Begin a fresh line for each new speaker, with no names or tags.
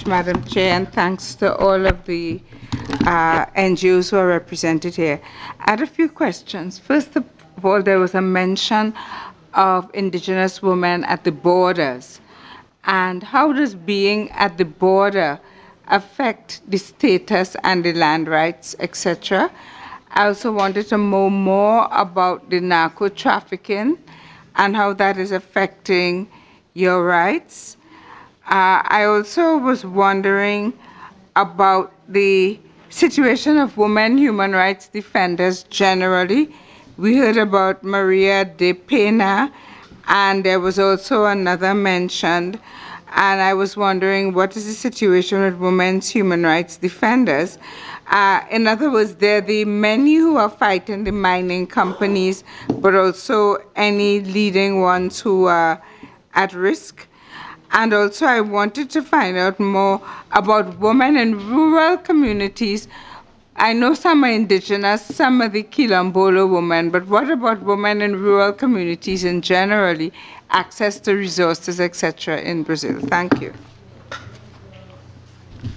much, Madam Chair, and thanks to all of the NGOs who are represented here. I had a few questions. First of all, there was a mention of indigenous women at the borders. And how does being at the border affect the status and the land rights, etc.? I also wanted to know more about the narco trafficking and how that is affecting your rights. I also was wondering about the situation of women human rights defenders generally. We heard about Maria de Pena, and there was also another mentioned. And I was wondering, what is the situation with women's human rights defenders? In other words, they're the many who are fighting the mining companies, but also any leading ones who are at risk. And also, I wanted to find out more about women in rural communities. I know some are indigenous, some are the Quilombola women, but what about women in rural communities and generally access to resources, etc. in Brazil? Thank you.